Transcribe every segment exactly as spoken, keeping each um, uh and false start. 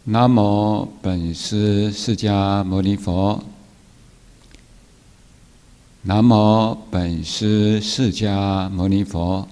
南无本师释迦牟尼佛。南无本师释迦牟尼佛。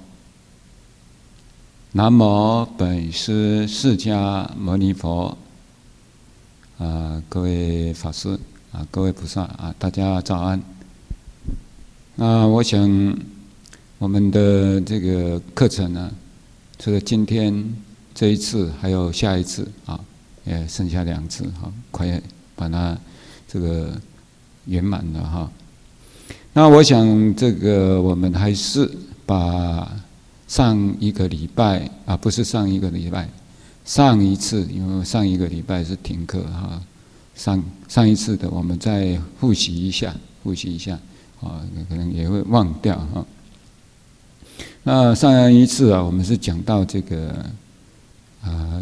南无本师释迦牟尼佛。啊，各位法师啊，各位菩萨啊，大家早安。那我想我们的这个课程呢，除了今天这一次，还有下一次啊。也剩下两次哈，快把它这个圆满了哈。那我想这个我们还是把上一个礼拜啊，不是上一个礼拜，上一次，因为上一个礼拜是停课哈，上上一次的我们再复习一下，复习一下啊，可能也会忘掉哈。那上一次啊，我们是讲到这个啊。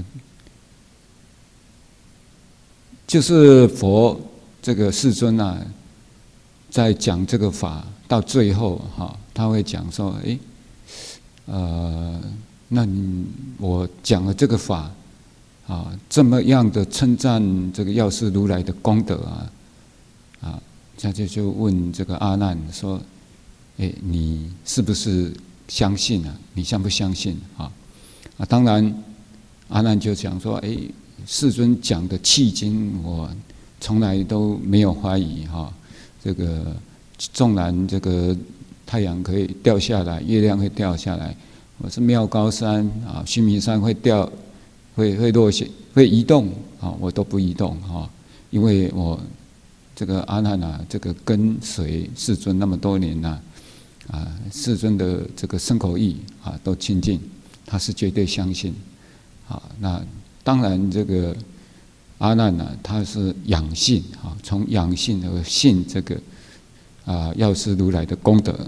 就是佛这个世尊啊，在讲这个法到最后哈，他会讲说：哎，呃，那你我讲了这个法啊，这么样的称赞这个药师如来的功德啊，啊，他就就问这个阿难说：哎，你是不是相信啊？你相不相信啊？啊，当然，阿难就讲说：哎。世尊讲的契经，我从来都没有怀疑哈。这个纵然这个太阳可以掉下来，月亮会掉下来，我是妙高山啊，须弥山会掉，会会落下，会移动啊，我都不移动哈，因为我这个阿难啊，这个跟随世尊那么多年呐，啊，世尊的这个身口意啊都亲近，他是绝对相信啊。那当然，这个阿难呢、啊，他是仰信啊，从仰信而信这个啊药师如来的功德。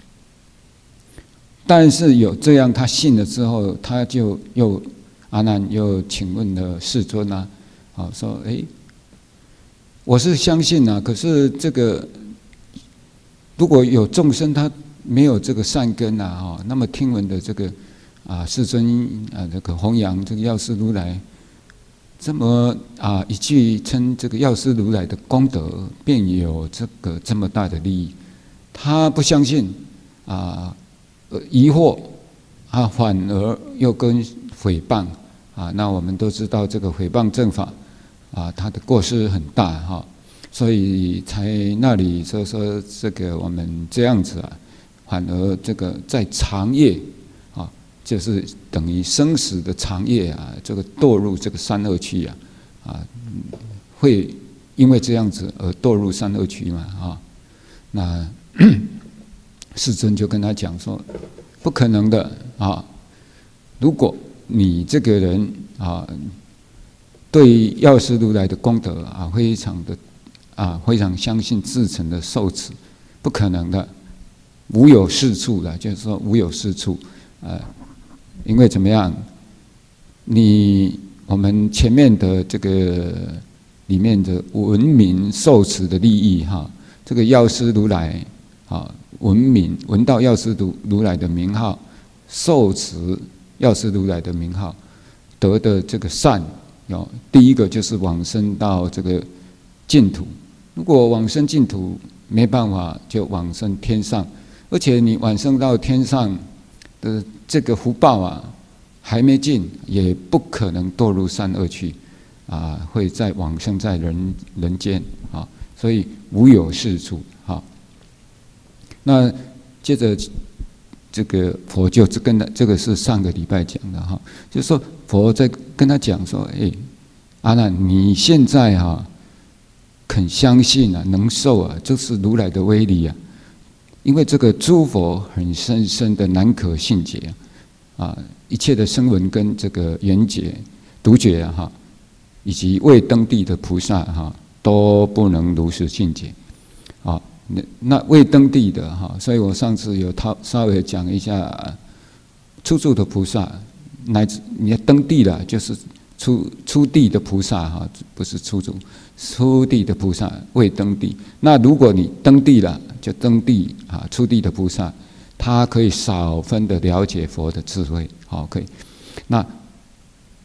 但是有这样，他信了之后，他就又阿难又请问了世尊啊，啊说：哎，我是相信啊，可是这个如果有众生他没有这个善根啊，哈，那么听闻的这个啊世尊啊这个弘扬这个药师如来。这么啊，一句称这个药师如来的功德，便有这个这么大的利益。他不相信啊，疑惑啊，反而又跟诽谤啊。那我们都知道，这个诽谤正法啊，它的过失很大哈，所以才那里说说这个我们这样子啊，反而这个在长夜。就是等于生死的长夜啊，这个堕入这个三恶趣啊，啊，会因为这样子而堕入三恶趣嘛啊？那世尊就跟他讲说，不可能的啊！如果你这个人啊，对药师如来的功德啊，非常的啊，非常相信至诚的受持，不可能的，无有是处的，就是说无有是处，呃。因为怎么样？你我们前面的这个里面的闻名受持的利益哈，这个药师如来啊，闻名闻到药师如如来的名号，受持药师如来的名号，得的这个善有第一个就是往生到这个净土。如果往生净土没办法，就往生天上，而且你往生到天上的。这个福报啊，还没尽，也不可能堕入三恶趣，啊，会再往生在人人间啊，所以无有是处啊。那接着这个佛就跟他，这个是上个礼拜讲的哈，就是说佛在跟他讲说，哎，阿难，你现在哈、啊、肯相信啊，能受啊，这是如来的威力啊。因为这个诸佛很深深的难可信解啊，一切的声闻跟这个缘觉、独觉哈，以及未登地的菩萨哈，都不能如实信解啊。那那未登地的哈，所以我上次有稍稍微讲一下初住的菩萨，乃至你要登地了，就是初初地的菩萨哈，不是初住，初地的菩萨未登地。那如果你登地了，就登地啊，初地的菩萨，他可以少分的了解佛的智慧，好，可以。那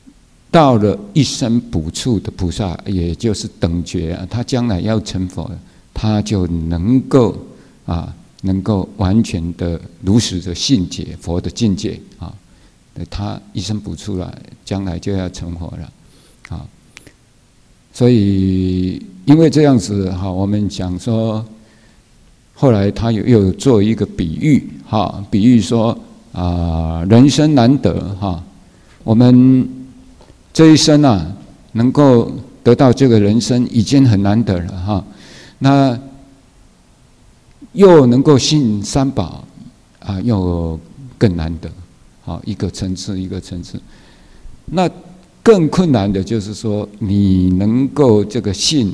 到了一生补处的菩萨，也就是等觉啊，他将来要成佛，他就能够啊，能够完全的如实的信解佛的境界啊。他一生补处了，将来就要成佛了啊。所以因为这样子哈，我们讲说，后来他又又做一个比喻哈，比喻说啊，人生难得哈，我们这一生啊，能够得到这个人生已经很难得了哈。那又能够信三宝啊，又更难得。好，一个层次一个层次。那更困难的就是说，你能够这个信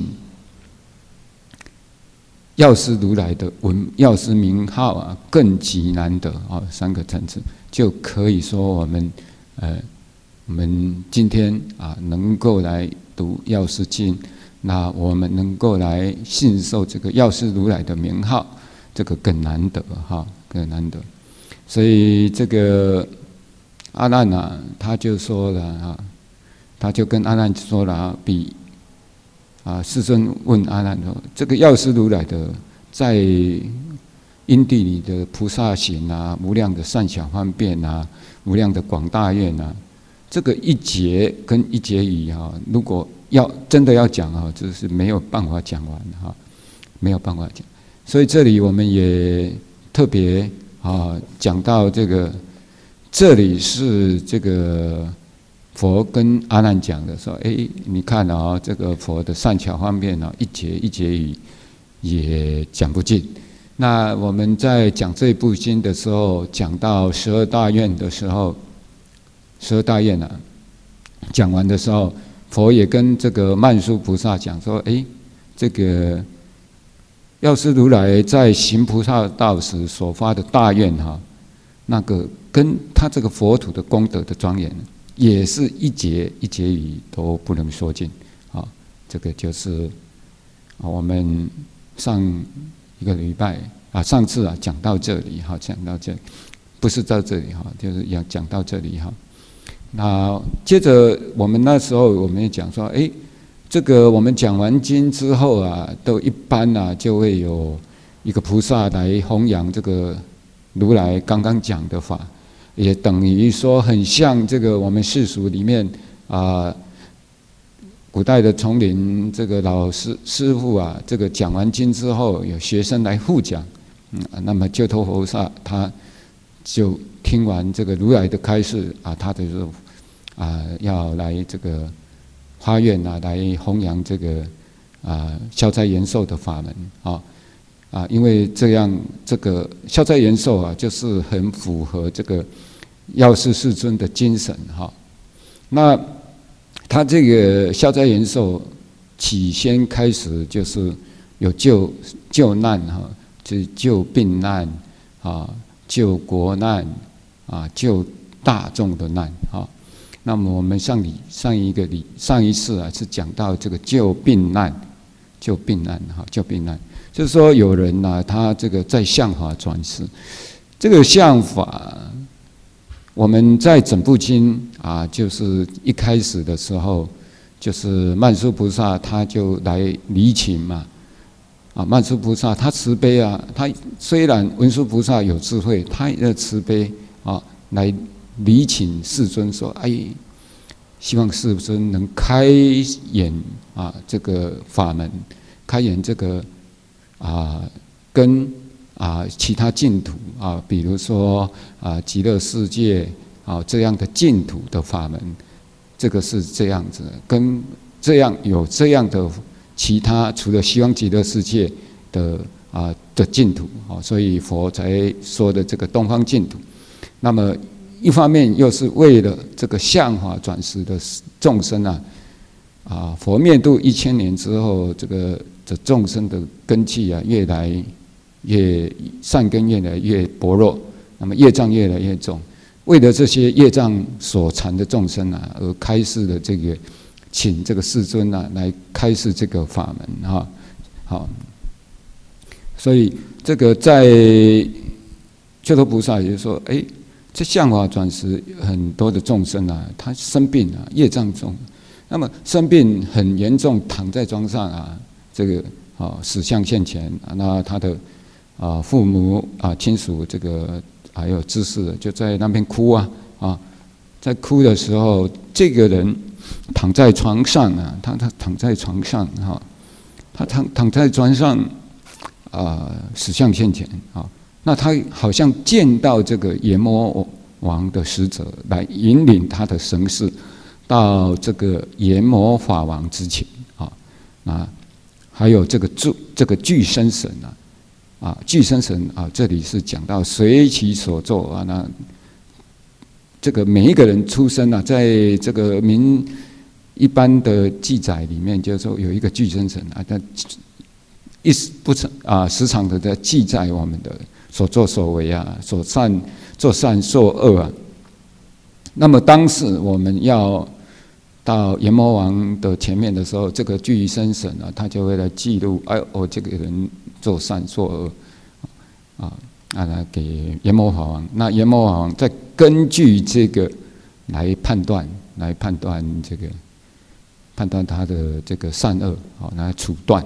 药师如来的文药师名号啊，更极难得啊，三个层次就可以说我们呃，我们今天啊能够来读药师经，那我们能够来信受这个药师如来的名号，这个更难得哈，更难得。所以这个阿难啊，他就说了啊，他就跟阿难说了啊，比啊，世尊问阿难说：“这个药师如来的在因地里的菩萨行啊，无量的善巧方便啊，无量的广大愿啊，这个一节跟一节语啊，如果要真的要讲啊，就是没有办法讲完哈，没有办法讲。所以这里我们也特别啊讲到这个，这里是这个。”佛跟阿难讲的说：“哎，你看啊、哦，这个佛的善巧方便啊，一节一节语也讲不尽。那我们在讲这部经的时候，讲到十二大愿的时候，十二大愿啊，讲完的时候，佛也跟这个曼殊菩萨讲说：，哎，这个药师如来在行菩萨道时所发的大愿哈，那个跟他这个佛土的功德的庄严。”也是一节一节语都不能说尽，啊，这个就是啊，我们上一个礼拜啊，上次啊讲到这里哈，讲到这里，不是到这里哈，就是要讲到这里哈。那接着我们那时候我们也讲说，哎，这个我们讲完经之后啊，都一般啊就会有一个菩萨来弘扬这个如来刚刚讲的法。也等于说很像这个我们世俗里面啊，古代的丛林这个老师师傅啊，这个讲完经之后，有学生来复讲，嗯，那么救脱菩萨他就听完这个如来的开示啊，他就说啊要来这个发愿啊，来弘扬这个啊消灾延寿的法门啊。啊，因为这样，这个消灾延寿啊，就是很符合这个药师世尊的精神哈。那他这个消灾延寿，起先开始就是有救救难哈，就是救病难啊，救国难啊，救大众的难啊。那么我们上礼上一个礼上一次啊，是讲到这个救病难，救病难哈，救病难。就是说，有人呢、啊，他这个在相法转世，这个相法，我们在整部经啊，就是一开始的时候，就是曼殊菩萨他就来厘清嘛，啊，曼殊菩萨他慈悲啊，他虽然文殊菩萨有智慧，他也慈悲啊，来厘清世尊说，哎，希望世尊能开演啊这个法门，开演这个。啊，跟啊其他净土啊，比如说啊极乐世界啊这样的净土的法门，这个是这样子，跟这样有这样的其他除了西方极乐世界的啊的净土啊，所以佛才说的这个东方净土。那么一方面又是为了这个相法转世的众生啊，啊佛灭度一千年之后，这个。这众生的根器啊，越来越善根越来越薄弱，那么业障越来越重。为了这些业障所缠的众生啊，而开示的这个，请这个世尊啊来开示这个法门哈，好。所以这个在救脱菩萨也就说，哎， 这相法转时很多的众生啊，他生病啊，业障重，那么生病很严重，躺在床上啊，这个啊死相现前，那他的啊父母啊亲属这个还有知识就在那边哭啊啊，在哭的时候，这个人躺在床上啊，他他躺在床上哈，他躺躺在床上啊，死相现前啊。那他好像见到这个阎魔王的使者来引领他的神识到这个阎魔法王之前啊，啊，还有这个巨这个巨生神啊，啊，巨生神啊，这里是讲到随其所作啊，那这个每一个人出生啊，在这个民一般的记载里面，就是说有一个巨生神啊，他一时不常啊，时常的在记载我们的所作所为啊，所善做善做恶啊。那么当时我们要到阎魔王的前面的时候，这个巨生神啊，他就会来记录，哎，我这个人做善做恶啊啊，来给阎魔法王。那阎魔法王再根据这个来判断，来判断这个判断他的这个善恶，好来处断。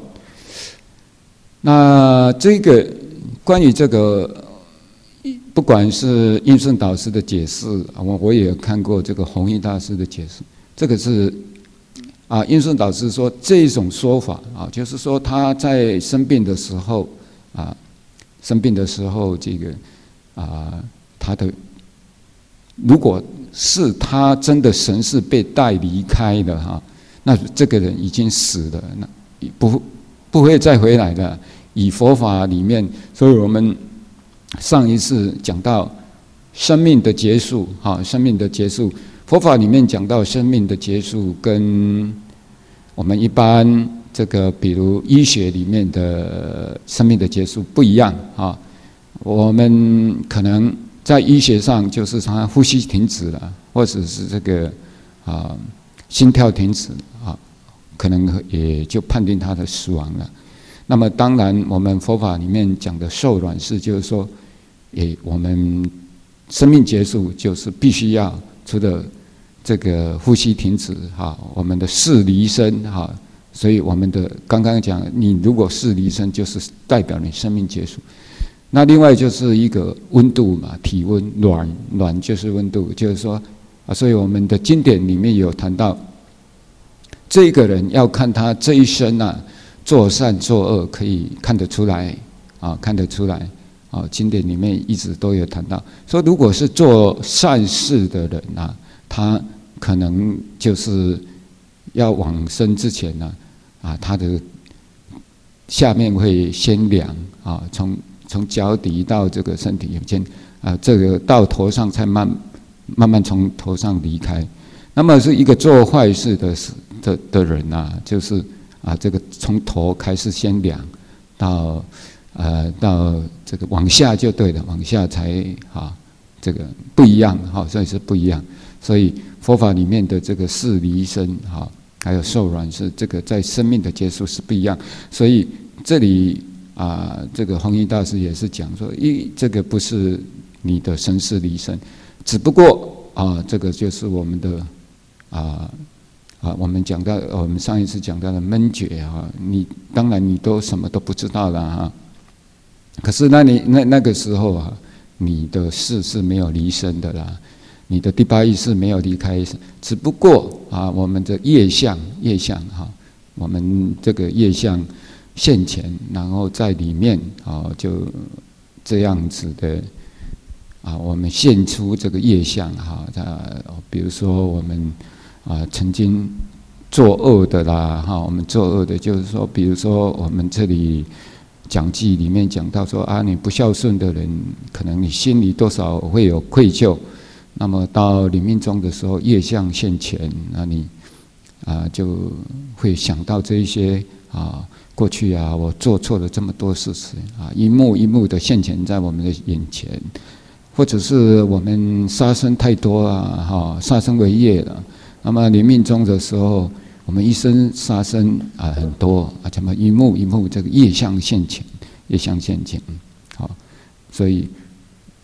那这个关于这个，不管是印顺导师的解释，我我也有看过这个弘一大师的解释。这个是啊，印顺导师说这种说法啊，就是说他在生病的时候啊，生病的时候，这个啊，他的如果是他真的神识被带离开了哈，那这个人已经死了，那不不会再回来的。以佛法里面，所以我们上一次讲到生命的结束，哈，生命的结束，佛法里面讲到生命的结束，跟我们一般这个比如医学里面的生命的结束不一样啊。我们可能在医学上就是他呼吸停止了，或者是这个啊心跳停止啊，可能也就判定他的死亡了。那么当然，我们佛法里面讲的受卵是，就是说，也我们生命结束就是必须要除了这个呼吸停止哈，我们的事离身哈，所以我们的刚刚讲，你如果事离身，就是代表你生命结束。那另外就是一个温度嘛，体温，暖暖就是温度，就是说啊，所以我们的经典里面有谈到，这个人要看他这一生啊。做善做恶可以看得出来啊，看得出来啊。经典里面一直都有谈到，说如果是做善事的人啊，他可能就是要往生之前呢，啊，他的下面会先凉啊，从从脚底到这个身体间啊，这个到头上才慢慢慢从头上离开。那么是一个做坏事的的的人啊，就是。啊，这个从头开始先凉，到呃到这个往下就对了，往下才啊这个不一样哈，所以是不一样。所以佛法里面的这个事离身哈，还有受卵是这个在生命的结束是不一样。所以这里啊，这个弘一大师也是讲说，一这个不是你的生死离身，只不过啊，这个就是我们的啊。啊，我们讲到，我们上一次讲到的闷觉啊，你当然你都什么都不知道了哈。可是那你那那个时候啊，你的事是没有离身的啦，你的第八意识没有离开，只不过啊，我们的业相业相哈，我们这个业相现前，然后在里面啊，就这样子的啊，我们现出这个业相哈，啊，比如说我们。啊，曾经作恶的啦，哈，我们作恶的，就是说，比如说我们这里讲记里面讲到说啊，你不孝顺的人，可能你心里多少会有愧疚，那么到临命终的时候，业相现前，那你啊就会想到这一些啊，过去啊，我做错了这么多事情啊，一幕一幕的现前在我们的眼前，或者是我们杀生太多啊，哈，杀生为业了。那么临命终的时候，我们一生杀生啊很多啊，怎么一幕一幕这个业相现前，业相现前，好，所以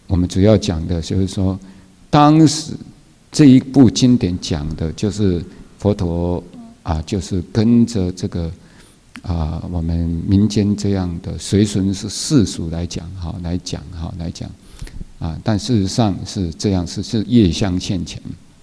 我们主要讲的就是说，当时这一部经典讲的就是佛陀啊，就是跟着这个啊我们民间这样的随顺是世俗来讲哈，来讲哈来讲啊，但事实上是这样，是是业相现前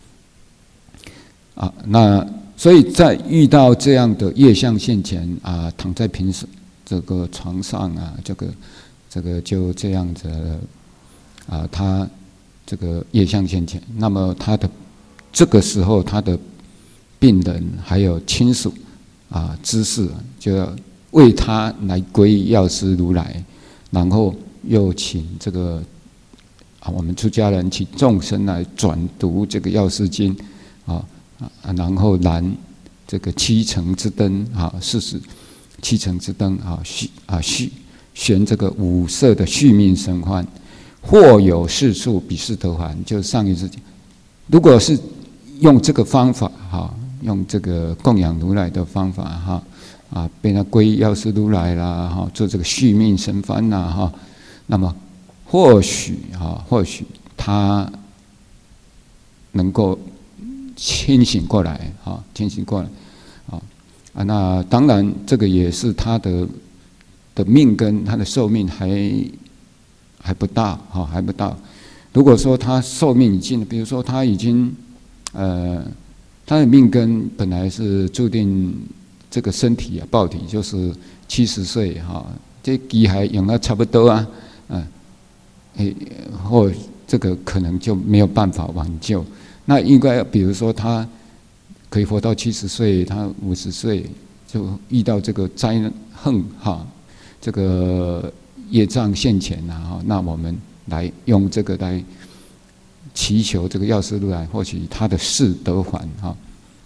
啊，那。所以在遇到这样的业相现前啊，躺在平时这个床上啊，这个这个就这样子啊，他这个业相现前，那么他的这个时候他的病人还有亲属啊、知识，就要为他来皈依药师如来，然后又请这个啊我们出家人请众生来转读这个药师经啊。啊，然后燃这个七层之灯啊，四十七层之灯啊，续啊续悬这个五色的续命神幡，或有是处彼是得还。就上一次讲，如果是用这个方法哈，用这个供养如来的方法哈啊，被他皈依药师如来啦哈，做这个续命神幡啦哈，那么或许哈，或许他能够。清醒过来，啊，清醒过来，啊啊，那当然，这个也是他的的命根，他的寿命还还不大，哈，还不大。如果说他寿命已尽，比如说他已经，呃，他的命根本来是注定这个身体啊，报体就是七十岁，哈，这机还用了差不多啊，嗯，诶，或这个可能就没有办法挽救。那应该，比如说他可以活到七十岁，他五十岁就遇到这个灾横哈，这个业障现前啊哈，那我们来用这个来祈求这个药师如来，或许他的事得还哈。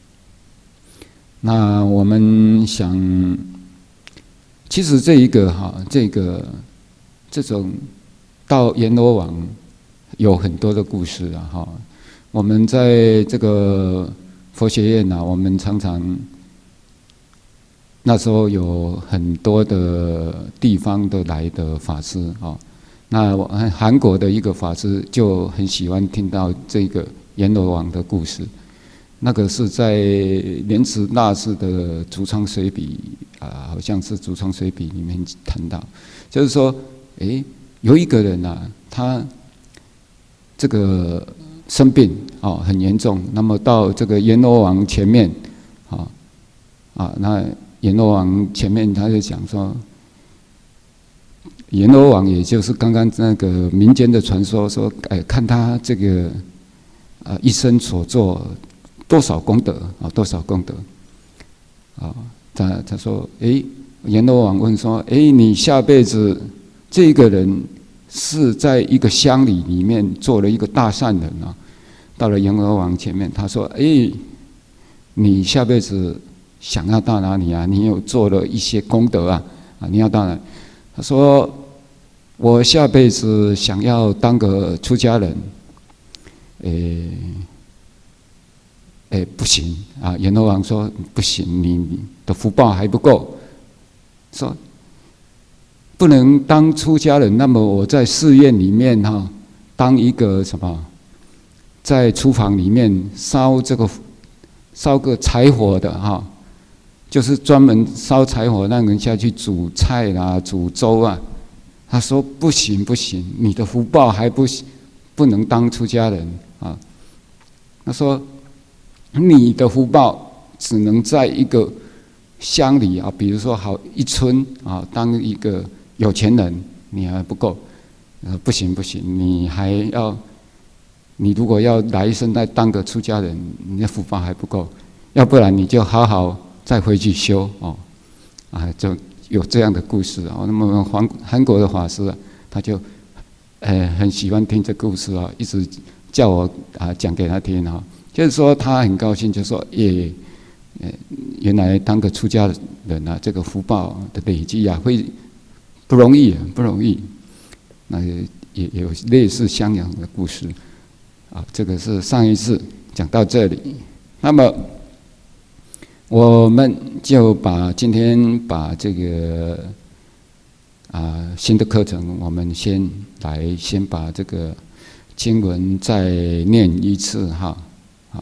那我们想，其实这一个哈，这个这种到阎罗王有很多的故事啊哈。我们在这个佛学院啊，我们常常那时候有很多的地方的来的法师啊。那韩国的一个法师就很喜欢听到这个阎罗王的故事。那个是在莲池大师的《竹仓随笔》啊，好像是《竹仓随笔》里面谈到，就是说，诶，有一个人啊，他这个。生病哦，很严重。那么到这个阎罗王前面，啊啊，那阎罗王前面他就讲说，阎罗王也就是刚刚那个民间的传说说，哎，看他这个啊一生所做多少功德啊，多少功德啊，他他说，哎，阎罗王问说，哎，你下辈子这个人。是在一个乡里里面做了一个大善人啊，到了阎罗王前面，他说：“哎，你下辈子想要到哪里啊？你有做了一些功德啊，啊，你要到哪？”他说：“我下辈子想要当个出家人。”诶，诶，不行啊！阎罗王说：“不行，你的福报还不够。”说。不能当出家人，那么我在寺院里面哈，当一个什么，在厨房里面烧这个烧个柴火的哈，就是专门烧柴火让人下去煮菜啦、煮粥啊。他说不行不行，你的福报还不不能当出家人啊。他说你的福报只能在一个乡里啊，比如说好一村啊，当一个。有钱人你还不够，呃，不行不行，你还要，你如果要来生再当个出家人，你的福报还不够，要不然你就好好再回去修哦，啊，就有这样的故事哦。那么韩韩国的法师啊，他就，呃，很喜欢听这故事啊，一直叫我啊讲给他听啊，就是说他很高兴，就说耶，呃，原来当个出家人啊，这个福报的累积啊会。不容易，不容易。那也有类似襄阳的故事，啊，这个是上一次讲到这里。那么，我们就把今天把这个啊新的课程，我们先来先把这个经文再念一次哈。好，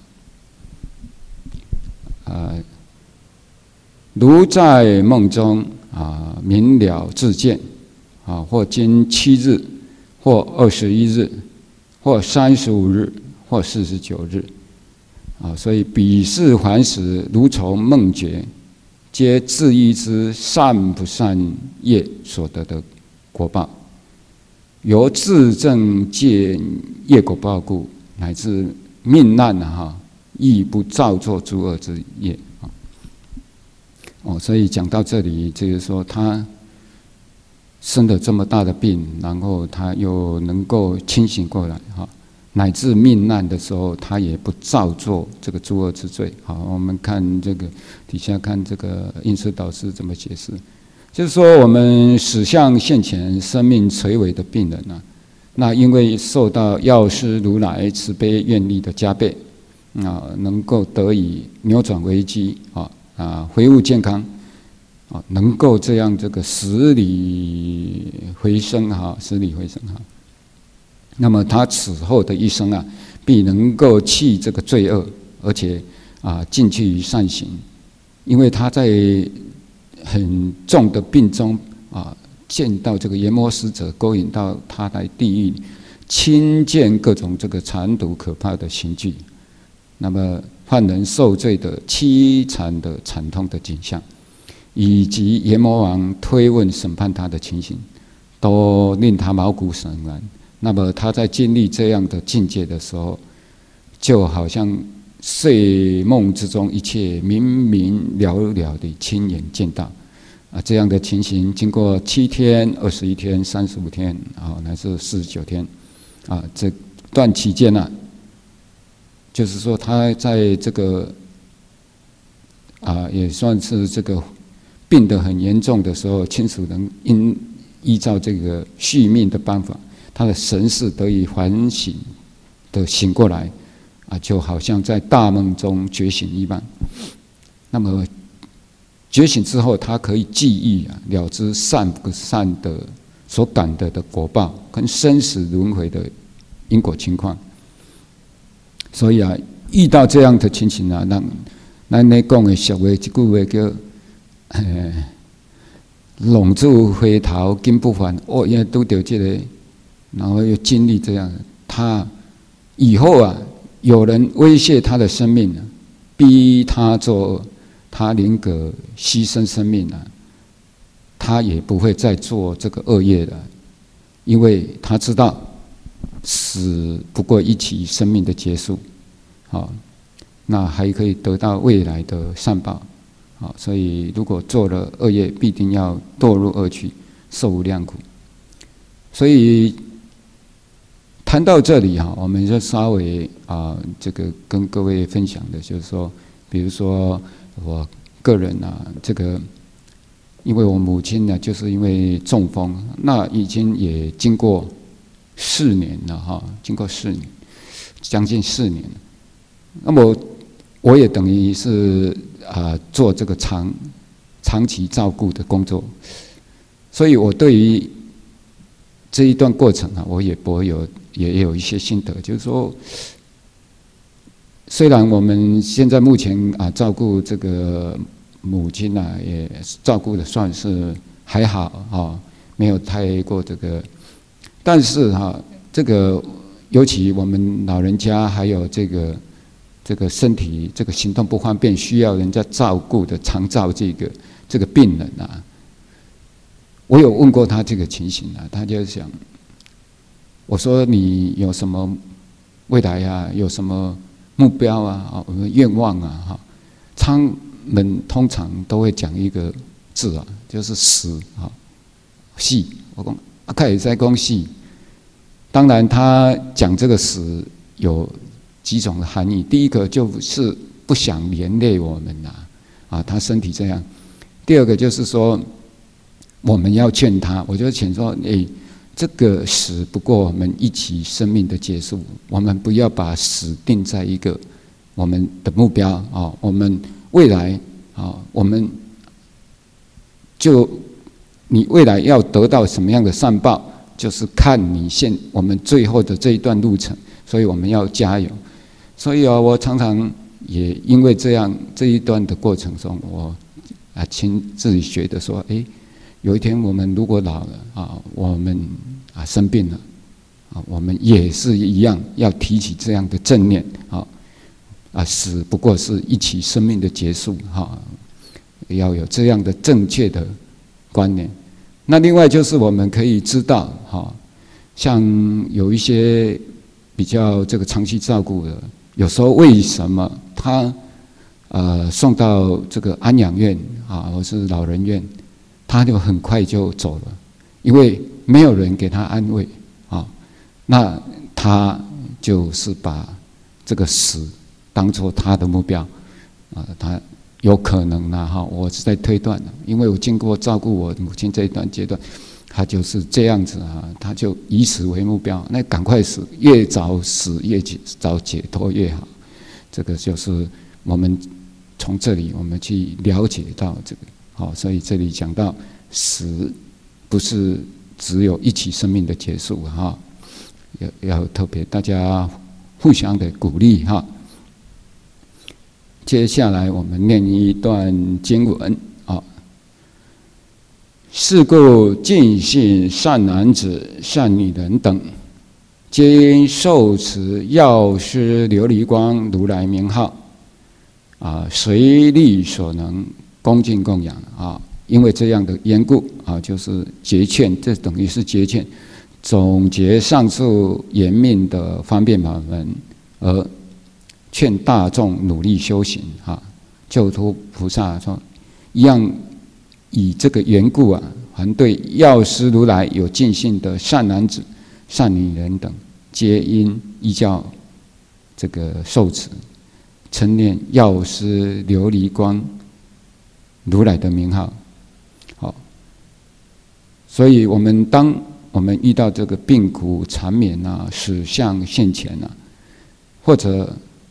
啊，如在梦中啊明了自见啊，或经七日，或二十一日，或三十五日，或四十九日。啊，所以彼世凡时，如从梦觉，皆自依之善不善业所得的果报，由自证见业果报故，乃至命难啊哈，亦不造作诸恶之业啊。哦，所以讲到这里，就是说他生了这么大的病，然后他又能够清醒过来哈。乃至命难的时候，他也不造作这个诸恶之罪。好，我们看这个底下看这个印师导师怎么解释，就是说我们死相现前、生命垂危的病人啊，那因为受到药师如来慈悲愿力的加倍，啊，能够得以扭转危机啊啊，恢复健康啊，能够这样这个死里回生哈，死里回生哈。那么他此后的一生啊，必能够弃这个罪恶，而且啊进去于善行，因为他在很重的病中啊，见到这个阎魔使者勾引到他来地狱，亲见各种这个残毒可怕的刑具，那么犯人受罪的凄惨的惨痛的景象，以及阎魔王推问审判他的情形，都令他毛骨悚然。那么他在经历这样的境界的时候，就好像睡梦之中一切明明了了的亲眼见到啊，这样的情形经过七天、二十一天、三十五天啊，乃至四十九天啊，这段期间呢、啊，就是说他在这个啊，也算是这个病得很严重的时候，亲属能因依照这个续命的办法。他的神识得以反省的醒过来，啊，就好像在大梦中觉醒一般。那么觉醒之后，他可以记忆啊，了知善不善的所感得的果报，跟生死轮回的因果情况。所以啊，遇到这样的情形啊，让咱咧讲的俗话一句话叫“呃，龙住回头金不还”，哦，因为拄到这个。然后又经历这样，他以后啊，有人威胁他的生命啊，逼他做，他宁可牺牲生命啊，他也不会再做这个恶业了，因为他知道死不过一起生命的结束，好，那还可以得到未来的善报，好，所以如果做了恶业，必定要堕入恶趣，受无量苦，所以。谈到这里哈，我们就稍微啊，这个跟各位分享的就是说，比如说我个人啊，这个因为我母亲呢，就是因为中风，那已经也经过四年了哈，经过四年，将近四年了。那么我也等于是啊做这个长长期照顾的工作，所以我对于这一段过程啊，我也不会有。也有一些心得，就是说，虽然我们现在目前啊照顾这个母亲啊，也照顾的算是还好啊，没有太过这个，但是哈、啊，这个尤其我们老人家还有这个这个身体这个行动不方便，需要人家照顾的长照这个这个病人啊，我有问过他这个情形啊，他就想。我说你有什么未来啊？有什么目标啊？啊，愿望啊？哈，他们通常都会讲一个字啊，就是死啊，死。我讲啊，他也在讲死。当然，他讲这个死有几种的含义。第一个就是不想连累我们呐、啊，啊，他身体这样。第二个就是说，我们要劝他，我就劝说，哎。这个死不过我们一起生命的结束，我们不要把死定在一个我们的目标啊、哦，我们未来啊、哦，我们就你未来要得到什么样的善报，就是看你现我们最后的这一段路程，所以我们要加油。所以啊，我常常也因为这样这一段的过程中，我啊亲自己觉得说，哎，有一天我们如果老了啊，我们啊生病了啊，我们也是一样要提起这样的正念啊啊，死不过是一起生命的结束哈，要有这样的正确的观念。那另外就是我们可以知道哈，像有一些比较这个长期照顾的，有时候为什么他呃送到这个安养院啊，或是老人院，他就很快就走了，因为没有人给他安慰啊，那他就是把这个死当作他的目标啊，他有可能呢哈，我是在推断的，因为我经过照顾我母亲这一段阶段，他就是这样子啊，他就以死为目标，那赶快死，越早死越早解脱越好。这个就是我们从这里我们去了解到这个，好，所以这里讲到死不是只有一起生命的结束哈，要要特别大家互相的鼓励哈。接下来我们念一段经文啊。是故尽信善男子、善女人等，皆应受持药师琉璃光如来名号啊，随力所能恭敬供养啊。因为这样的缘故啊，就是结劝，这等于是结劝，总结上述严命的方便法门，而劝大众努力修行啊，救脱菩萨说一样，以这个缘故啊，凡对药师如来有尽信的善男子、善女人等，皆应依教这个受持，称念药师琉璃光如来的名号。好，所以我们当我们遇到这个病苦缠绵啊、死相现前啊，或者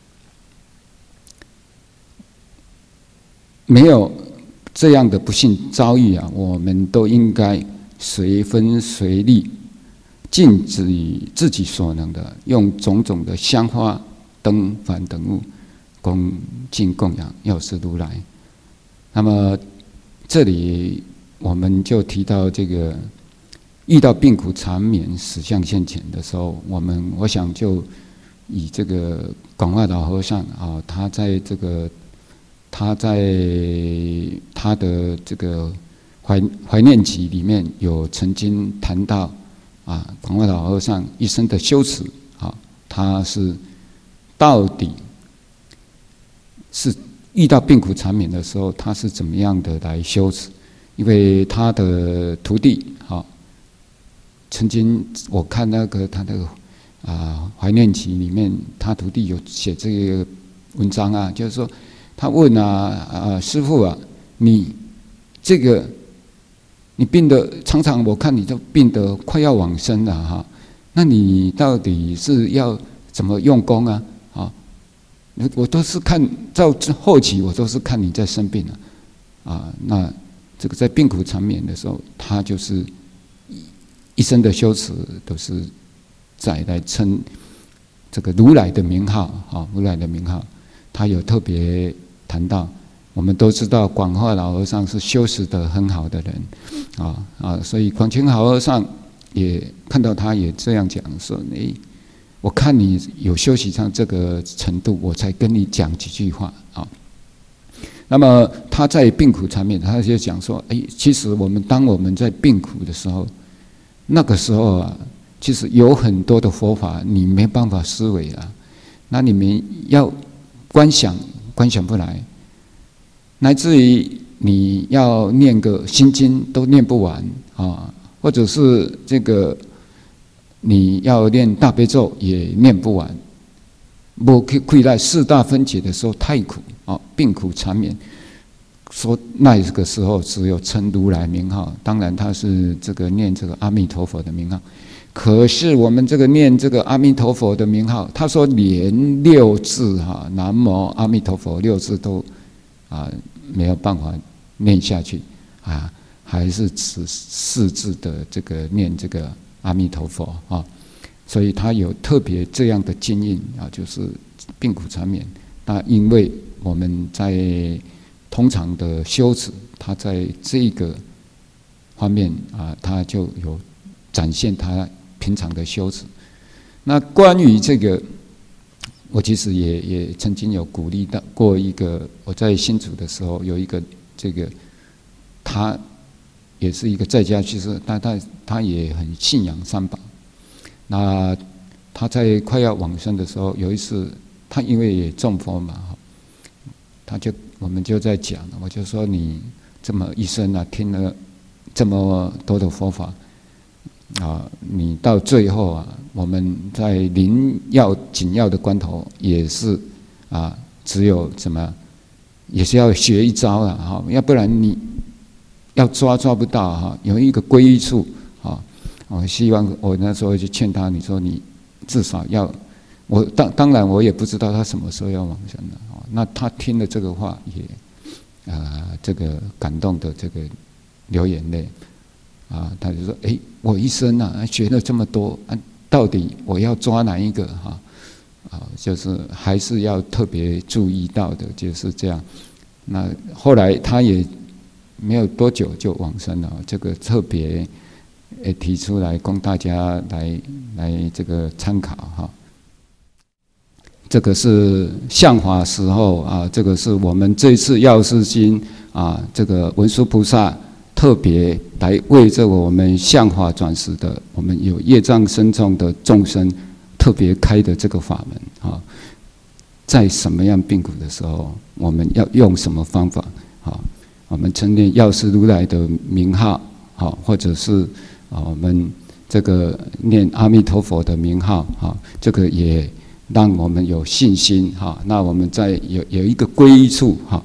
没有这样的不幸遭遇啊，我们都应该随分随力，尽止于自己所能的，用种种的香花灯幡等物恭敬供养药师如来。那么这里我们就提到这个遇到病苦缠绵、死相现前的时候，我们我想就以这个广化老和尚啊，他在这个他在他的这个怀怀念集里面有曾经谈到啊，广化老和尚一生的修持啊，他是到底是遇到病苦缠绵的时候，他是怎么样的来修持？因为他的徒弟啊，曾经我看那个他的啊怀念集里面，他徒弟有写这个文章啊，就是说。他问啊啊师父啊，你这个你病得常常我看你就病得快要往生了哈，那你到底是要怎么用功啊？啊，我都是看到后期我都是看你在生病了啊，那这个在病苦缠绵的时候，他就是一生的修持都是在来称这个如来的名号啊，如来的名号，他有特别。谈到，我们都知道广化老和尚是修持得很好的人，啊啊，所以广清好和尚也看到他也这样讲说：“哎，我看你有修习上这个程度，我才跟你讲几句话啊。”那么他在病苦缠绵，他就讲说：“哎，其实我们当我们在病苦的时候，那个时候啊，其实有很多的佛法你没办法思维啊，那你们要观想。”观想不来，乃至于你要念个心经都念不完啊，或者是这个你要念大悲咒也念不完。不亏在四大分解的时候太苦啊，病苦缠绵，说那个时候只有称如来名号，当然他是这个念这个阿弥陀佛的名号。可是我们这个念这个阿弥陀佛的名号，他说连六字哈，南无阿弥陀佛六字都啊没有办法念下去啊， 还是持四字的这个念这个阿弥陀佛啊，所以他有特别这样的经印啊，就是病苦缠绵。那因为我们在通常的修持，他在这个方面啊，他就有展现他平常的修持。那关于这个，我其实也也曾经有鼓励到过一个，我在新竹的时候有一个这个，他也是一个在家居士，但他他也很信仰三宝。那他在快要往生的时候，有一次他因为也中风嘛，他就我们就在讲，我就说你这么一生啊，听了这么多的佛法啊，你到最后啊，我们在临要紧要的关头，也是啊，只有怎么，也是要学一招了哈，要不然你要抓抓不到哈，有一个皈依处啊，我希望我那时候就劝他，你说你至少要，我当当然我也不知道他什么时候要往生的啊，那他听了这个话也啊，这个感动的这个流眼泪。啊，他就说：“哎，我一生啊学了这么多，啊，到底我要抓哪一个哈？啊，就是还是要特别注意到的，就是这样。那后来他也没有多久就往生了，这个特别也提出来供大家来来这个参考哈。这个是相法时候啊，这个是我们这次药师经啊，这个文殊菩萨。”特别来为这个我们相法转世的，我们有业障深重的众生，特别开的这个法门啊，在什么样病苦的时候，我们要用什么方法啊？我们称念药师如来的名号，好，或者是啊，我们这个念阿弥陀佛的名号，哈，这个也让我们有信心哈。那我们在有有一个皈依处哈，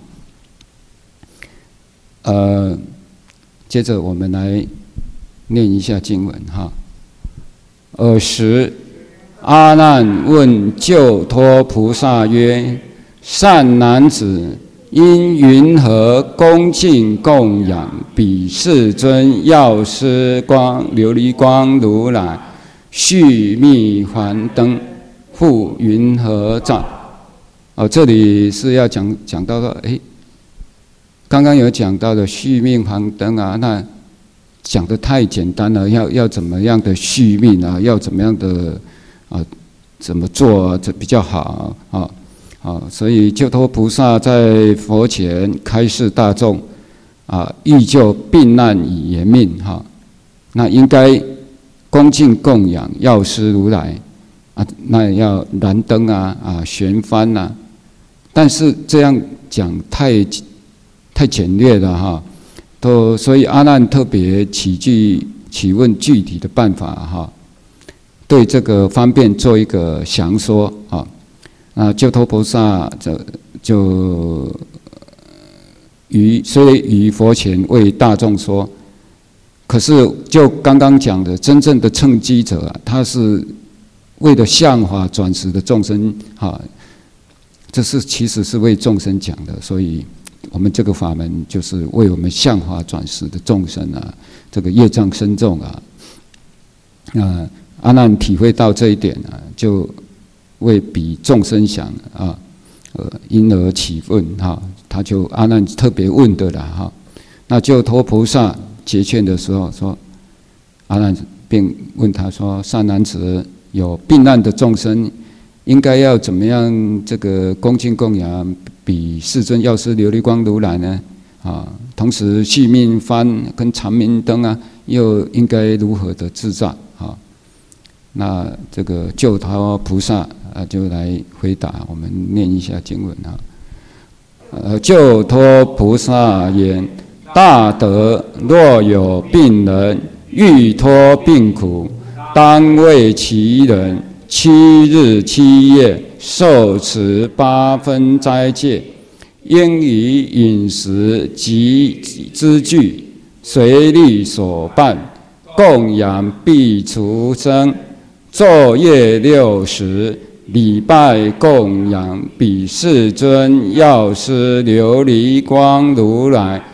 呃。接着我们来念一下经文哈。尔时，阿难问救脱菩萨曰：“善男子，因云何恭敬供养彼世尊药师光琉璃光如来，续密还灯，复云何藏？”哦，这里是要讲讲到说，哎。刚刚有讲到的续命还灯啊，那讲的太简单了，要要怎么样的续命啊，要怎么样的啊，怎么做这比较好啊啊？所以救脱菩萨在佛前开示大众啊，欲救病难以延命哈，那应该恭敬供养药师如来啊，那要燃灯啊啊，悬幡啊，但是这样讲太。太简略了哈，都所以阿难特别起具起问具体的办法哈，对这个方便做一个详说啊。那救脱菩萨就就于虽于佛前为大众说，可是就刚刚讲的真正的乘机者啊，他是为了相法转世的众生哈，这是其实是为众生讲的，所以。我们这个法门就是为我们相法转世的众生啊，这个业障深重啊，啊，阿难体会到这一点啊，就为彼众生想啊，呃，因而起问哈，他就阿难特别问的啦哈，那救脱菩萨结劝的时候说，阿难便问他说：“善男子，有病难的众生，应该要怎么样这个恭敬供养？”比世尊药师琉璃光如来呢，啊，同时续命幡跟长明灯啊，又应该如何的制造啊？那这个救脱菩萨啊，就来回答。我们念一下经文啊。呃，救脱菩萨言：大德若有病人欲脱病苦，当为其人七日七夜。受持八分斋戒，应以饮食及资具随力所办，供养必除生。昼夜六时，礼拜供养彼世尊药师琉璃光如来，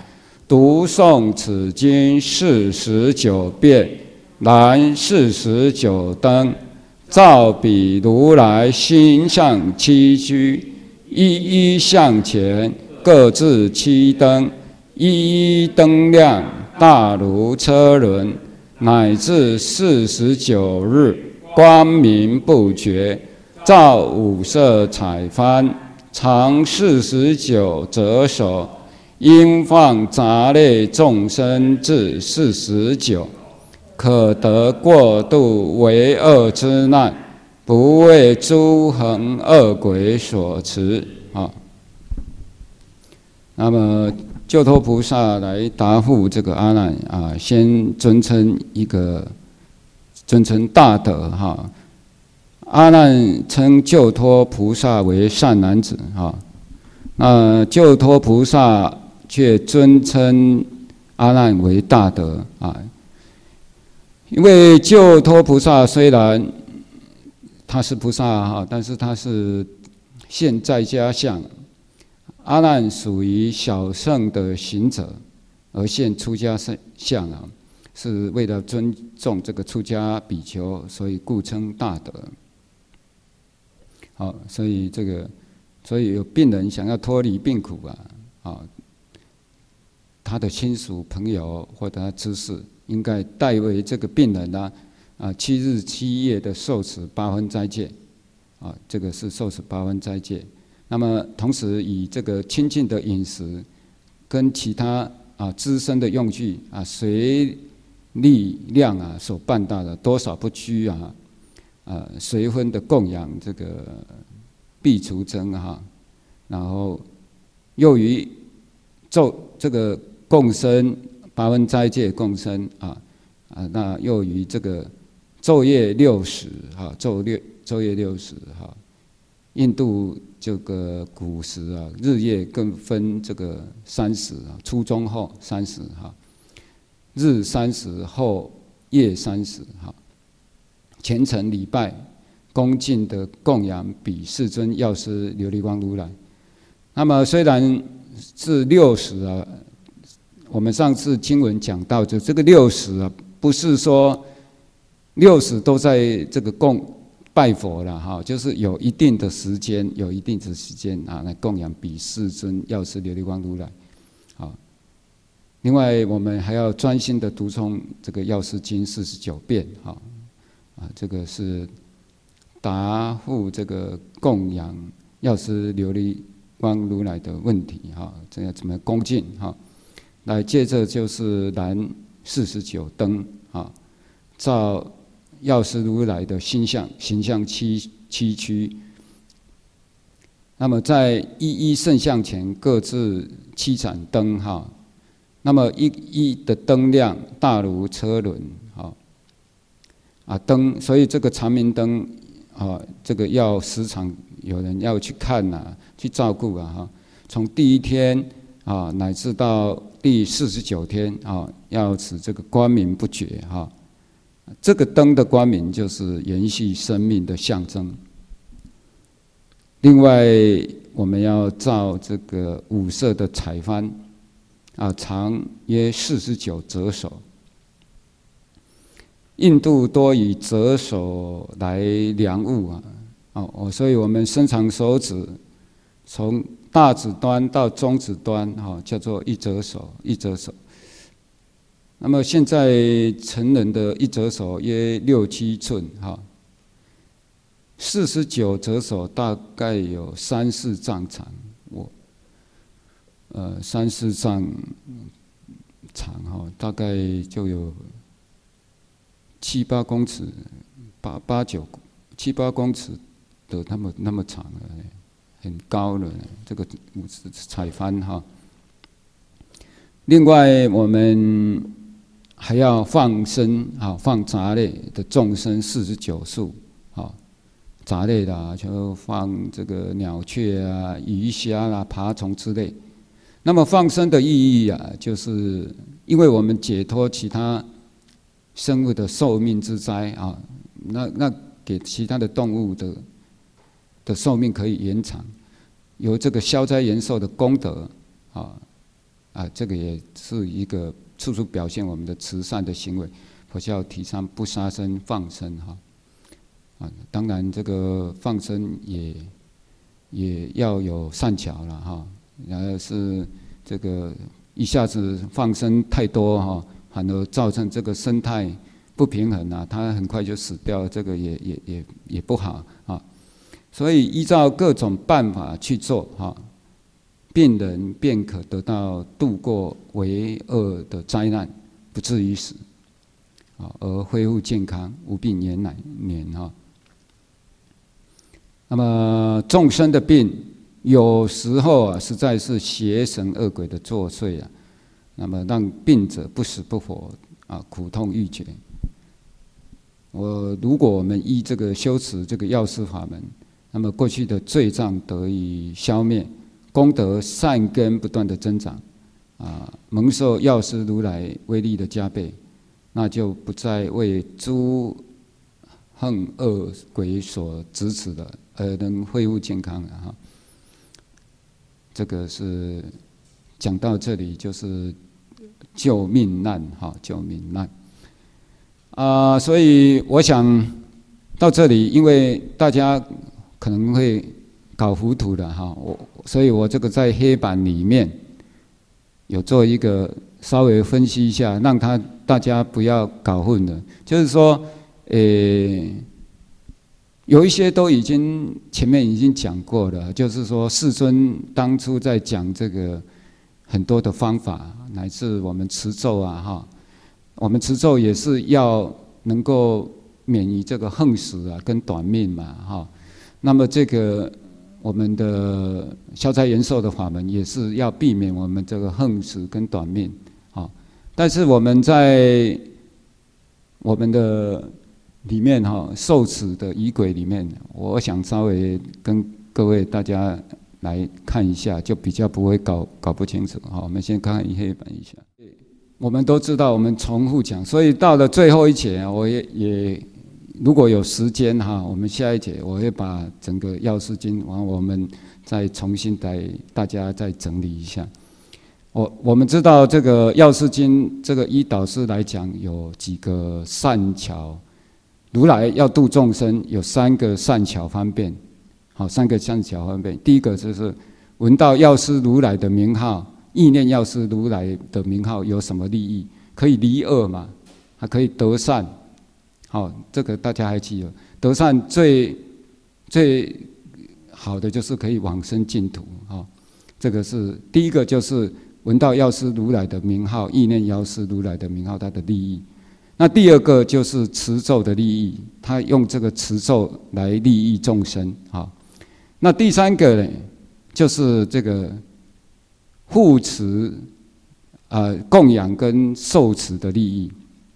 读诵此经四十九遍，燃四十九灯，照彼如来心相七居，一一向前，各自七灯，一一灯亮，大如车轮，乃至四十九日，光明不绝，照五色彩幡，长四十九折手，应放杂类众生至四十九，可得过度为恶之难，不为诸恒恶鬼所持。啊，那么救脱菩萨来答复这个阿难啊，先尊称一个尊称大德哈。阿难称救脱菩萨为善男子哈，那救脱菩萨却尊称阿难为大德啊。因为救脱菩萨虽然他是菩萨哈，但是他是现在家相。阿难属于小乘的行者，而现出家相啊，是为了尊重这个出家比丘，所以故称大德。好，所以这个，所以有病人想要脱离病苦啊，啊，他的亲属朋友或者他知识，应该代为这个病人呢，啊，七日七夜的受持八分斋戒，啊，这个是受持八分斋戒。那么同时以这个清净的饮食，跟其他啊资身的用具啊，随力量啊所办到的多少不拘啊，呃随分的供养这个必除僧哈，然后又于咒这个共生八分斋戒共生啊啊，那又于这个昼夜六时哈，昼夜昼夜六时哈。印度这个古时啊，日夜更分这个三时啊，初中后三时哈，日三时后夜三时哈，虔诚礼拜恭敬的供养彼世尊药师琉璃光如来。那么虽然是六时啊，我们上次经文讲到，就这个六时啊，不是说六时都在这个供。拜佛了哈，就是有一定的时间，有一定的时间啊，来供养彼世尊药师琉璃光如来。好，另外我们还要专心的读诵这个药师经四十九遍哈，啊，这个是答复这个供养药师琉璃光如来的问题哈，这要怎么恭敬哈？来，接着就是燃四十九灯啊，照药师如来的心相，形象七七区。那么在一一圣像前各自七盏灯哈。那么一一的灯亮大如车轮哈。啊灯，所以这个长明灯啊，这个要时常有人要去看呐、啊，去照顾啊哈。从第一天啊，乃至到第四十九天啊，要使这个光明不绝哈。这个灯的光明就是延续生命的象征。另外，我们要照这个五色的彩幡，啊，长约四十九折手。印度多以折手来量物啊，哦，所以我们伸长手指，从大指端到中指端，哈，叫做一折手，一折手。那么现在成人的一折手约六七寸哈，四十九折手大概有三四丈长，我呃三四丈长哈，大概就有七八公尺，八八九七八公尺的那么那么长了，很高了这个彩幡哈。另外我们还要放生啊，放杂类的众生四十九数啊，杂类的、啊、就放这个鸟雀啊、鱼虾啦、爬虫之类。那么放生的意义啊，就是因为我们解脱其他生物的寿命之灾啊，那那给其他的动物的的寿命可以延长，有这个消灾延寿的功德啊啊，这个也是一个处处表现我们的慈善的行为。佛教提倡不杀生放生哈，啊，当然这个放生也也要有善巧了哈，然后是这个一下子放生太多哈，反而造成这个生态不平衡啊，它很快就死掉，这个也也也也不好啊。所以依照各种办法去做哈，病人便可得到度过为恶的灾难，不至于死，啊，而恢复健康，无病延乃年哈。那么众生的病，有时候啊，实在是邪神恶鬼的作祟啊，那么让病者不死不活啊，苦痛欲绝。我如果我们依这个修持这个药师法门，那么过去的罪障得以消灭，功德善根不断的增长，啊，蒙受药师如来威力的加倍，那就不再为诸横恶鬼所支持的，而能恢复健康了哈。这个是讲到这里，就是救命难哈，救命难啊、呃！所以我想到这里，因为大家可能会搞糊涂的哈，我所以我这个在黑板里面有做一个稍微分析一下，让他大家不要搞混了。就是说，诶，有一些都已经前面已经讲过了，就是说世尊当初在讲这个很多的方法，乃至我们持咒啊哈，我们持咒也是要能够免于这个横死啊跟短命嘛哈。那么这个我们的消灾延寿的法门也是要避免我们这个横死跟短命，好，但是我们在我们的里面哈受持的仪轨里面，我想稍微跟各位大家来看一下，就比较不会搞搞不清楚。好，我们先看黑板一下。我们都知道，我们重复讲，所以到了最后一节，我也也。如果有时间哈，我们下一节我会把整个药师经，完我们再重新来大家再整理一下。我我们知道这个药师经，这个依导师来讲有几个善巧，如来要度众生有三个善巧方便，好，三个善巧方便。第一个就是闻到药师如来的名号，意念药师如来的名号有什么利益？可以离恶嘛，还可以得善。好，这个大家还记得，得善最最好的就是可以往生净土啊。这个是第一个，就是闻到药师如来的名号，意念药师如来的名号，它的利益。那第二个就是持咒的利益，他用这个持咒来利益众生啊。那第三个呢，就是这个护持啊、呃、供养跟受持的利益。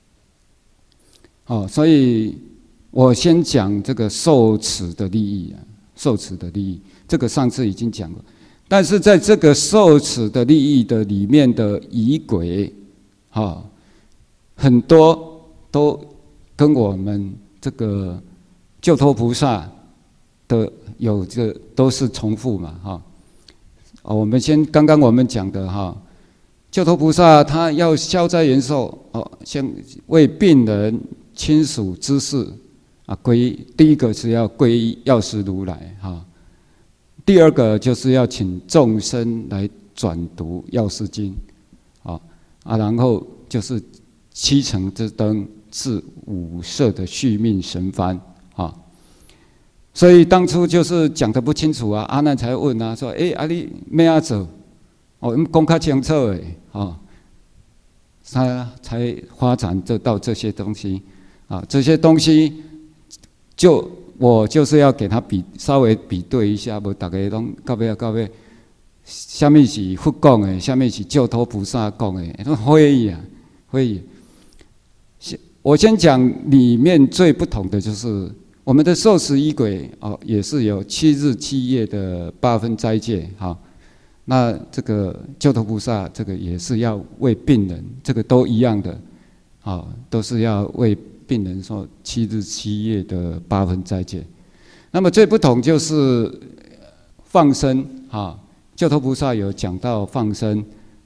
哦，所以我先讲这个受持的利益啊，受持的利益，这个上次已经讲了。但是在这个受持的利益的里面的仪轨，哈、哦，很多都跟我们这个救脱菩萨的有这都是重复嘛，哈、哦。我们先刚刚我们讲的哈，救脱菩萨他要消灾延寿，哦，先为病人。亲属之事啊，归第一个是要皈依药师如来哈，第二个就是要请众生来转读药师经，啊啊，然后就是七层之灯是五色的续命神幡啊，所以当初就是讲得不清楚啊，阿难才问啊，说哎，啊你咩啊做？哦，讲较清楚诶，啊，他才发展这到这些东西。啊，这些东西就我就是要给他比稍微比对一下，无大家拢到尾到尾，下面是佛讲的，下面是救脱菩萨讲的，那会议啊，会议。我先讲里面最不同的就是我们的受持仪轨哦，也是有七日七夜的八分斋戒哈。那这个救脱菩萨这个也是要为病人，这个都一样的，啊，都是要为。病人说七日七夜的八分斋戒，那么最不同就是放生啊，救脱菩萨有讲到放生，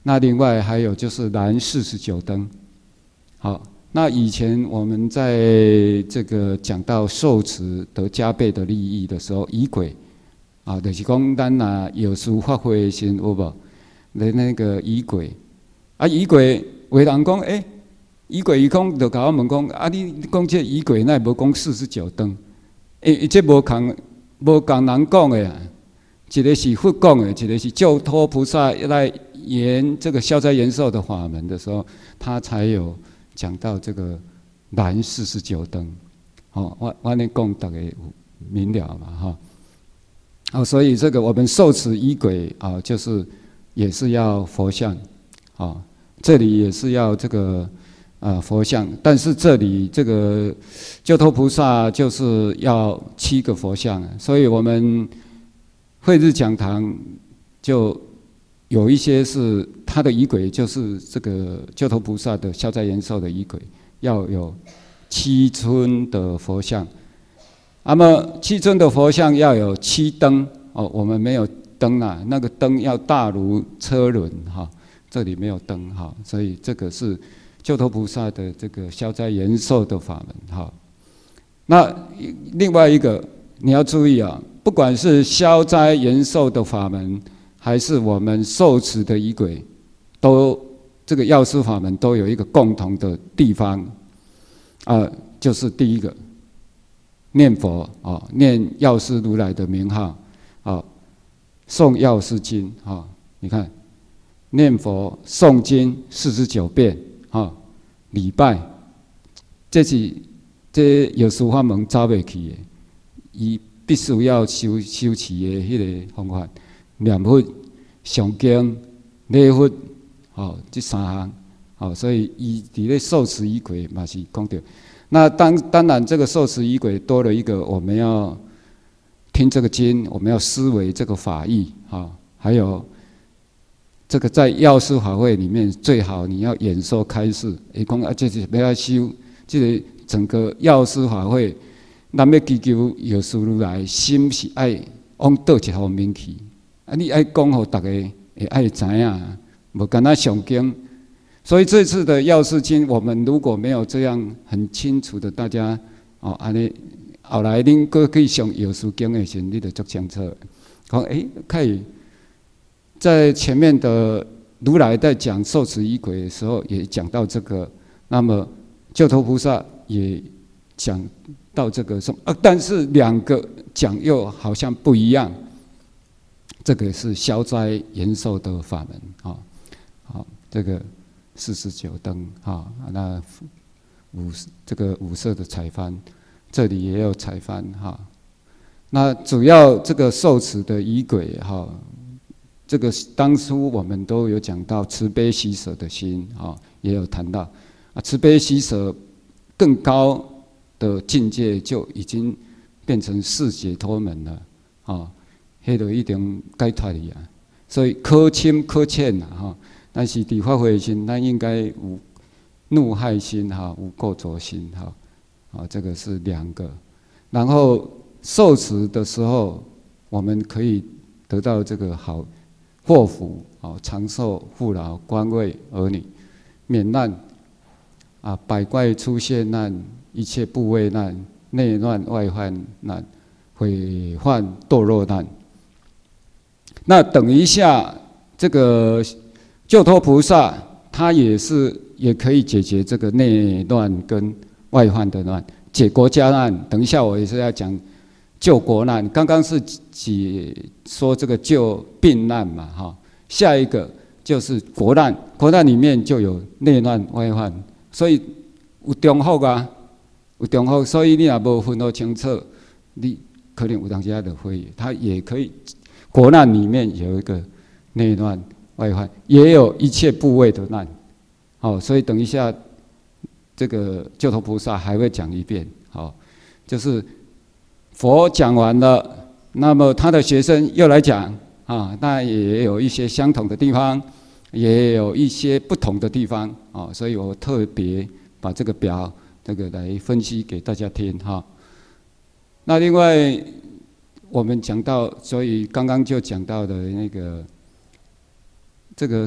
那另外还有就是燃四十九灯。好，那以前我们在这个讲到受持得加倍的利益的时候，仪轨啊，就是讲咱呐有事发挥的时，有无？的那个仪轨啊，仪轨有人讲，诶、欸，仪轨伊讲就甲我问讲，啊，你讲这仪轨那无讲四十九灯？诶，这无共无共人讲的啊。一个是佛讲的，一个是救脱菩萨来言这个消灾延寿的法门的时候，他才有讲到这个燃四十九灯。哦，我我那讲大家有明了嘛哈。哦，所以这个我们受持仪轨啊，就是也是要佛像，啊，这里也是要这个啊佛像，但是这里这个救脱菩萨就是要七个佛像，所以我们慧日讲堂就有一些是它的仪轨，就是这个救脱菩萨的消灾延寿的仪轨，要有七尊的佛像。那么七尊的佛像要有七灯哦，我们没有灯啊，那个灯要大如车轮哈，这里没有灯哈，所以这个是救脱菩萨的这个消灾延寿的法门哈。那另外一个你要注意啊，不管是消灾延寿的法门，还是我们受持的仪轨，都这个药师法门都有一个共同的地方啊、呃，就是第一个。念佛哦，念药师如来的名号，哦，诵药师经啊、哦，你看，念佛诵经四十九遍啊、哦，礼拜，这是这药师法门走袂去的，伊必须要修修持的迄个方法，念佛、诵经、礼佛，哦，这三项，哦，所以伊伫咧受持仪轨嘛是讲到。那当当然，这个受持仪轨多了一个，我们要听这个经，我们要思维这个法义啊，还有这个在药师法会里面，最好你要演说开示，伊讲啊，这是要修，这个整个药师法会，咱要祈求药师如来，心是爱往倒一方面去，啊，你爱讲互大家会爱知影，无干那上经。所以这次的药师经，我们如果没有这样很清楚的，大家哦，安尼后来恁搁可以上药师经的时候，你就足清楚。讲诶，可以在前面的如来在讲受持仪轨的时候，也讲到这个。那么救脱菩萨也讲到这个什么？啊，但是两个讲又好像不一样。这个是消灾延寿的法门啊，好，这个。四十九灯哈，那五这个五色的彩幡，这里也有彩幡哈。那主要这个受持的仪轨哈，这个当初我们都有讲到慈悲喜舍的心哈，也有谈到啊，慈悲喜舍更高的境界就已经变成四解脱门了啊，迄个一定解脱去啊，所以可深可浅呐哈。但是伫发挥心，咱应该有怒害心哈，无垢浊心哈，啊，这个是两个。然后受持的时候，我们可以得到这个好祸福，啊，长寿、富饶、官位、儿女，免难啊，百怪出现难，一切部位难，内乱外患难，毁患堕落难。那等一下这个。救脱菩萨，他也是也可以解决这个内乱跟外患的难，解国家难。等一下我也是要讲救国难，刚刚是解说这个救病难嘛，哈。下一个就是国难，国难里面就有内乱外患，所以有中福啊，有中福，所以你若无分得清楚，你可能有当时就会，他也可以国难里面有一个内乱。外患也有一切部位的难，好，所以等一下这个救脱菩萨还会讲一遍，好，就是佛讲完了，那么他的学生又来讲啊，那也有一些相同的地方，也有一些不同的地方啊，所以我特别把这个表这个来分析给大家听哈。那另外我们讲到，所以刚刚就讲到的那个。这个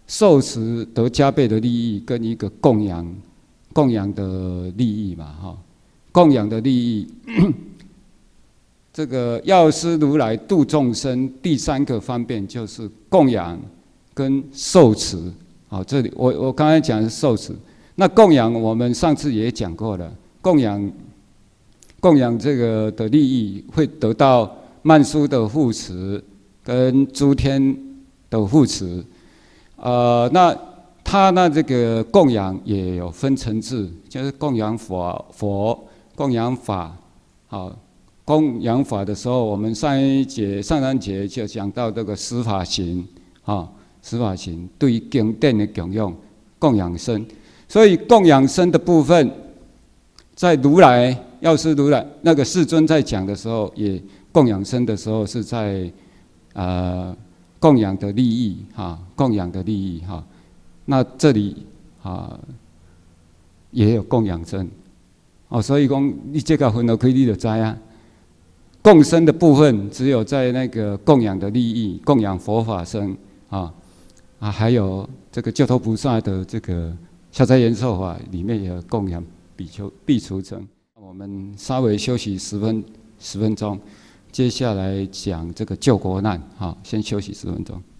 受持得加倍的利益，跟一个供养供养的利益嘛，哈，供养的利益。这个药师如来度众生第三个方便就是供养跟受持。好，这里我我刚才讲的是受持，那供养我们上次也讲过了，供养供养这个的利益会得到曼殊的护持跟诸天的护持，呃，那他那这个供养也有分层次，就是供养佛佛供养法，好。供养法的时候，我们上一节、上三节就讲到这个十法行，啊，十法行对经典的供养、供养身，所以供养身的部分，在如来药师如来那个世尊在讲的时候，也供养身的时候是在呃供养的利益，哈，供养的利益，哈，那这里啊也有供养身，哦，所以讲你这个分落开，你就知啊。供身的部分，只有在那个供养的利益、供养佛法身啊啊，还有这个救头菩萨的这个消灾延寿法里面也有供养比丘、必除城。我们稍微休息十分十分钟，接下来讲这个救国难，好，先休息十分钟。